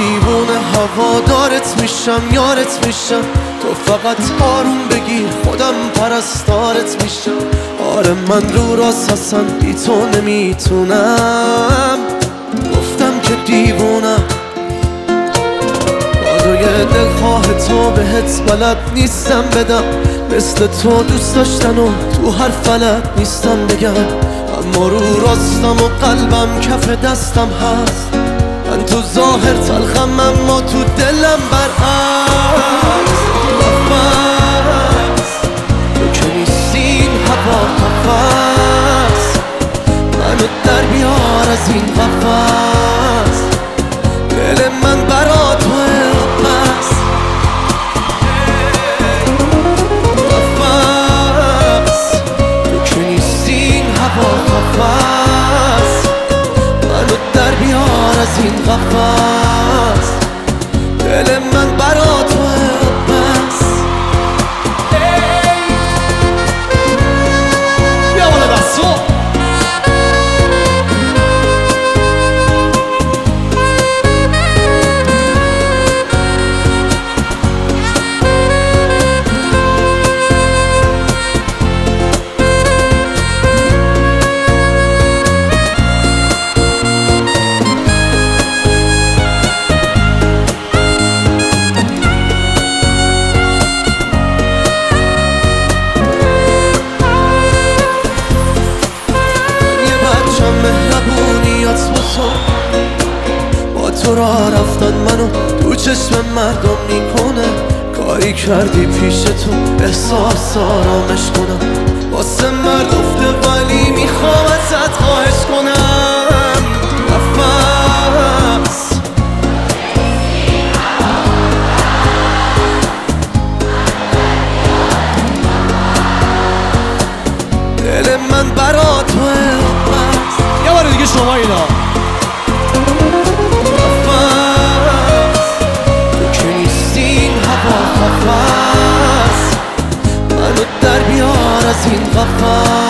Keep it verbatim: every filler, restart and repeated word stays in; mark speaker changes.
Speaker 1: دیوونه هوادارت میشم، یارت میشم، تو فقط آروم بگیر خودم پرستارت میشم. آره من رو راست اصلا بی تو نمیتونم، گفتم که دیوونم. کادوی دلخواه تو بهت بلد نیستم بدم، مثل تو دوست داشتن و تو هر فلک نیستم بگم. اما رو راستم و قلبم کف دستم هست، من تو ظاهر تلخم اما تو دلم برعکس. نفس تو که نیستی این هوا نفس، منو در بیار از این قفس. دل من برا توه بس. نفس تو که نیستی این هوا نفس، منو در بیار از این قفس. دل من برا توه بس.
Speaker 2: بیا بالا دستو.
Speaker 1: با تو را رفتن منو تو چشم مردم میکنه، کاری کردی پیش تو احساس آرامش کنم. واسه مرد افته ولی میخوام ازت خواهش کنم. نفس دل من برا توه بس.
Speaker 2: یه بار دیگه شما اینا.
Speaker 1: منو در بیار از این قفس.